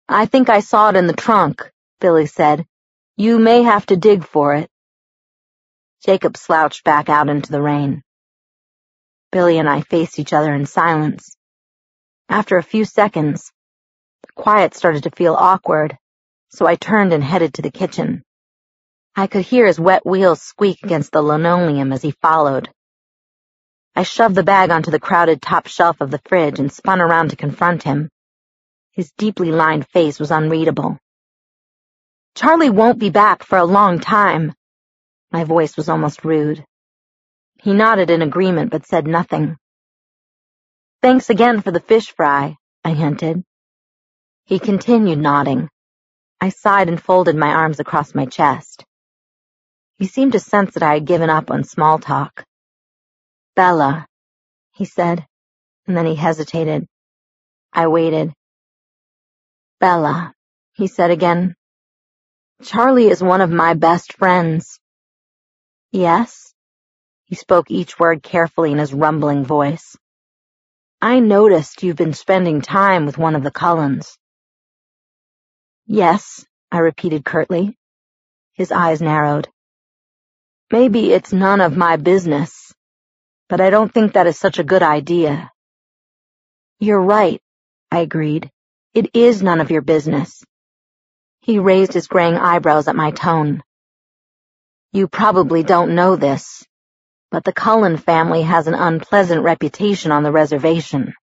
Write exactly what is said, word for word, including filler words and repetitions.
I think I saw it in the trunk, Billy said. You may have to dig for it. Jacob slouched back out into the rain. Billy and I faced each other in silence. After a few seconds, the quiet started to feel awkward, so I turned and headed to the kitchen. I could hear his wet wheels squeak against the linoleum as he followed. I shoved the bag onto the crowded top shelf of the fridge and spun around to confront him. His deeply lined face was unreadable. Charlie won't be back for a long time. My voice was almost rude. He nodded in agreement but said nothing. Thanks again for the fish fry, I hinted. He continued nodding. I sighed and folded my arms across my chest. He seemed to sense that I had given up on small talk. Bella, he said, and then he hesitated. I waited. Bella, he said again. Charlie is one of my best friends. Yes? He spoke each word carefully in his rumbling voice. I noticed you've been spending time with one of the Cullens. Yes, I repeated curtly. His eyes narrowed. Maybe it's none of my business, but I don't think that is such a good idea. You're right, I agreed. It is none of your business. He raised his graying eyebrows at my tone. You probably don't know this, but the Cullen family has an unpleasant reputation on the reservation.